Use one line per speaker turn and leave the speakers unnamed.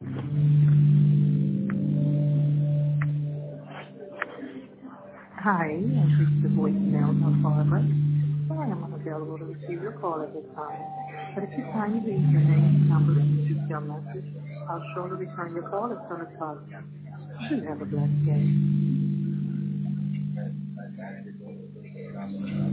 Hi, I've reached the voicemail of Barbara. Sorry I'm unavailable to receive your call at this time. But if you kindly leave your name, number, and a detailed message, I'll surely return your call as soon as possible. You have a blessed day.